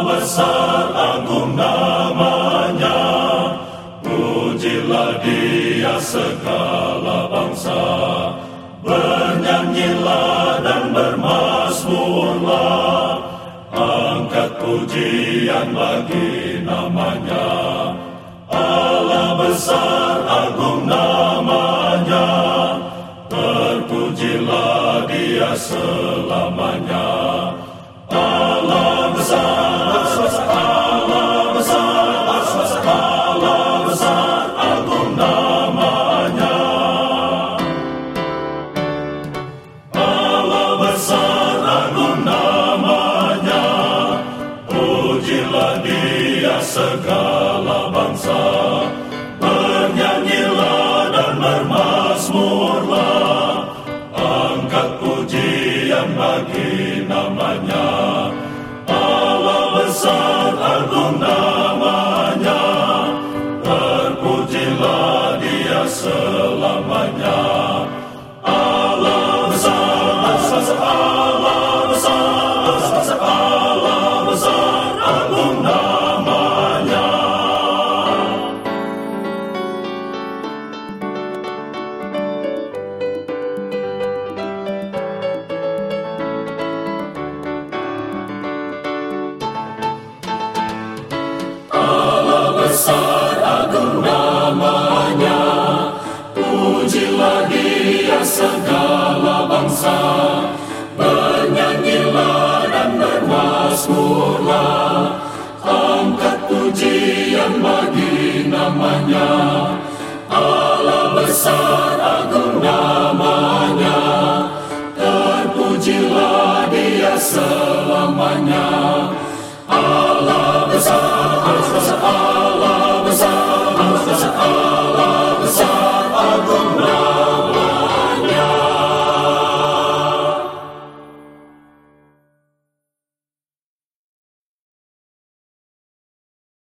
besar agung namanya, pujilah Dia segala bangsa. Bernyanyilah dan bermazmurlah, angkat pujian bagi namanya. Allah besar agung namanya, terpujilah Dia selamanya. Allah besar, Allah besar, Allah besar agung namanya. Allah besar agung namanya, pujilah Dia segala bangsa. Bernyanyilah dan bermazmurlah, angkat pujian bagi namanya. Allah besar agung namanya, terpujilah Dia selamanya. Allah besar, Allah besar, Allah besar agung namanya. Besar agung namanya, pujilah Dia segala bangsa. Bernyanyilah dan bermazmurlah, angkat pujian bagi namanya. Allah besar agung namanya, terpujilah Dia selamanya. Allah besar, Allah